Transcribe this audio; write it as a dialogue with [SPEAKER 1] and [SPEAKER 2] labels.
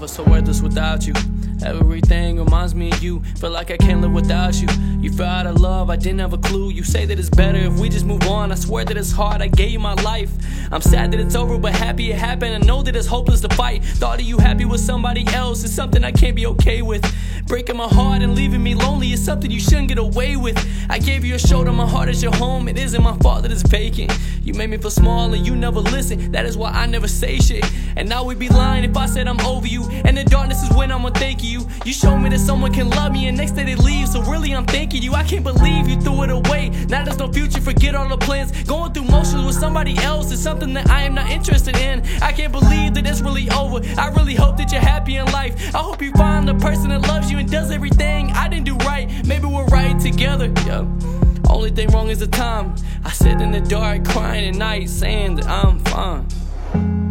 [SPEAKER 1] felt so worthless without you. Everything reminds me of you. Feel like I can't live without you. You fell out of love, I didn't have a clue. You say that it's better if we just move on. I swear that it's hard, I gave you my life. I'm sad that it's over, but happy it happened. I know that it's hopeless to fight. Thought of you happy with somebody else is something I can't be okay with. Breaking my heart and leaving me lonely is something you shouldn't get away with. I gave you a shoulder, my heart is your home. It isn't my fault that it's vacant. You made me feel small and you never listen. That is why I never say shit. And now we'd be lying if I said I'm over you. And the darkness is when I'ma thank you. You showed me that someone can love me and next day they leave. So really I'm thanking you. I can't believe you threw it away. Now there's no future, forget all the plans. Going through motions with somebody else is something that I am not interested in. I can't believe that it's really over. I really hope that you're happy in life. I hope you find the person that loves you and does everything I didn't do right. Maybe we're right together, yeah. Only thing wrong is the time. I sit in the dark crying at night saying that I'm fine.